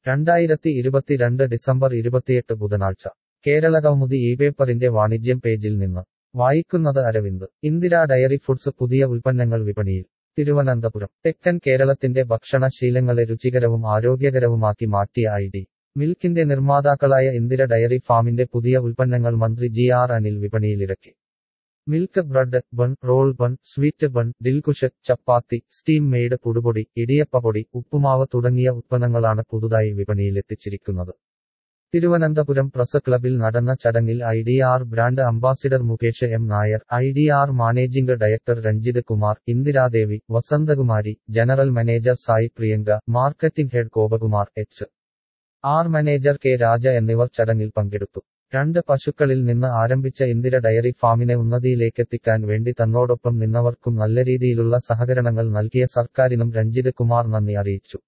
2022 December 28 ബുധനാഴ്ച കേരളകൗമുദി ഇപേപ്പറിന്റെ വാണിജ്യം പേജിൽ നിന്ന് വായിക്കുന്നത് അരവിന്ദ്. ഇന്ദിരാ ഡയറി ഫുഡ്സ് പുതിയ ഉൽപ്പന്നങ്ങൾ വിപണിയിൽ. തിരുവനന്തപുരം. തെക്കൻ കേരളത്തിന്റെ ഭക്ഷണ ശീലങ്ങളെ രുചികരവും ആരോഗ്യകരവുമാക്കി മാറ്റിയ ഐ.ഡി. മിൽക്കിന്റെ നിർമ്മാതാക്കളായ ഇന്ദിര ഡയറി ഫാമിന്റെ പുതിയ ഉൽപ്പന്നങ്ങൾ മന്ത്രി ജി.ആർ. അനിൽ വിപണിയിലിറക്കി. Milk bread, bun, roll bun, sweet bun, Dilkush, chapati, steam made പുടുപൊടി, ഇടിയപ്പപ്പൊടി, ഉപ്പുമാവ് തുടങ്ങിയ ഉത്പന്നങ്ങളാണ് പുതുതായി വിപണിയിലെത്തിച്ചിരിക്കുന്നത്. തിരുവനന്തപുരം പ്രസ് ക്ലബിൽ നടന്ന ചടങ്ങിൽ IDR. Brand ambassador Mukesh M. Nair, IDR. Managing director Ranjith Kumar, Indiradevi, Vasanthakumari, general manager Sai Priyanka, marketing head Gopakumar, HR. Manager K. Raja എന്നിവർ ചടങ്ങിൽ പങ്കെടുത്തു. 2 പശുക്കളിൽ നിന്ന് ആരംഭിച്ച ഇന്ദിര ഡയറി ഫാമിനെ ഉന്നതിയിലേക്കെത്തിക്കാൻ വേണ്ടി തന്നോടൊപ്പം നിന്നവർക്കും നല്ല രീതിയിലുള്ള സഹകരണങ്ങൾ നൽകിയ സർക്കാരിനും രഞ്ജിത് കുമാർ നന്ദി അറിയിച്ചു.